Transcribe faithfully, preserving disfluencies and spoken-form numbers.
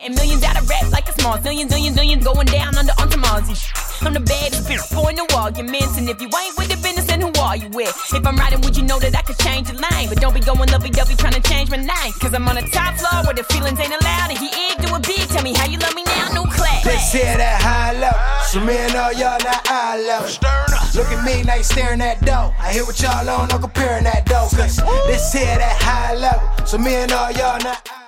writing millions out of rap like a small zillions, zillions, zillions going down under on Tamazi. I'm the baddest bitch for no arguments, and if you ain't with the business, then who are you with? If I'm riding with you, know that I could change the lane, but don't be going lovey-dovey trying to change my name. Cause I'm on the top floor where the feelings ain't allowed, and he ain't doing big. Tell me how you love me now, no class. Let's hear that high low. So me and all y'all not eye level. Look at me, now you staring at dough. I hear what y'all on, no comparing that dough. Cause let's hear that high level. So me and all y'all not